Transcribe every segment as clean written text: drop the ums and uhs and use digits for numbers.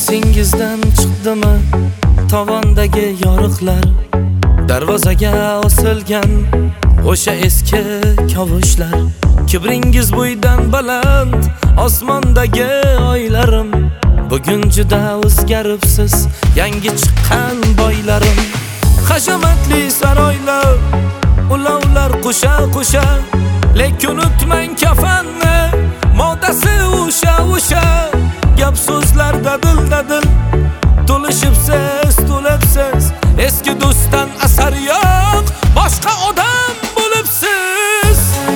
Esingizdan chiqdimi tovondagi yoriqlar, darvozaga osilgan o'sha eski kavushlar. Kibringiz bo'ydan baland osmondagi oylarim, bugun juda o'zgaribsiz yangi chiqqan boylarim. Hashamatli saroylar, ulovlar qo'sha-qo'sha, lekin unutmang kafanni, modasi o'sha. Gap so'zlar dadil, to'lishibsiz, eski do'stdan asar yo'q, boshqa odam bo'libsiz.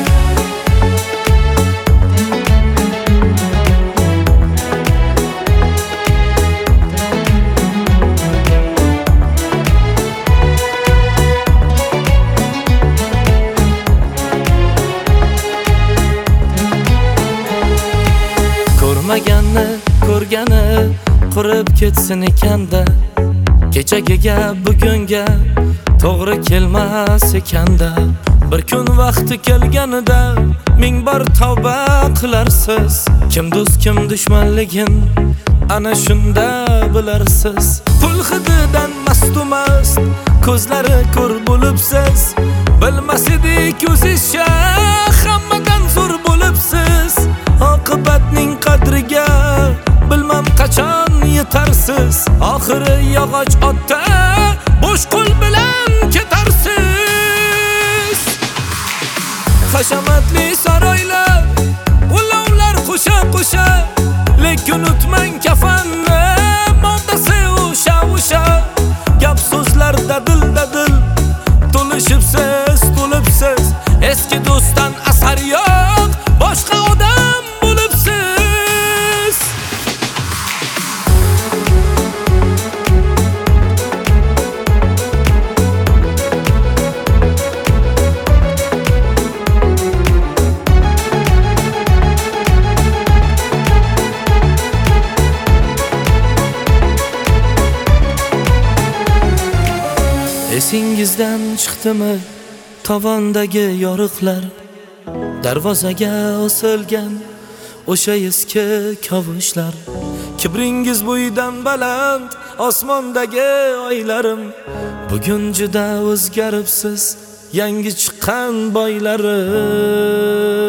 Ko'rmaganni ko'rgani qurib ketsin ekanda, kechagiga bugunga to'g'ri kelmas ekanda. Bir kun vaqti kelganida ming bor tavba qilarsiz. Kim do'st kim dushmanligin ana shunda bilarsiz. Pul hididan mast ko'zlari ko'r bo'libsiz. Bilmas edik o'zizcha hammadan zo'r bo'libsiz. Oqibatning qadriga bilmam qachon yetarsiz. Oxiri yog'och otda bo'sh qo'l bilan ketarsiz. Hashamatli saroylar, ulovlar qo'sha-qo'sha, lekin unutmang kafanni, modasi o'sha. Gap so'zlar dadil, to'lishibsiz, eski do'stdan asar yo'q, boshqa odam bo'libsiz. Esingizdan chiqdimi tovondagi yoriqlar, darvozaga osilgan o'sha eski kavushlar. Kibringiz bo'ydan baland osmondagi oylarim, bugun juda o'zgaribsiz yangi chiqqan boylarim.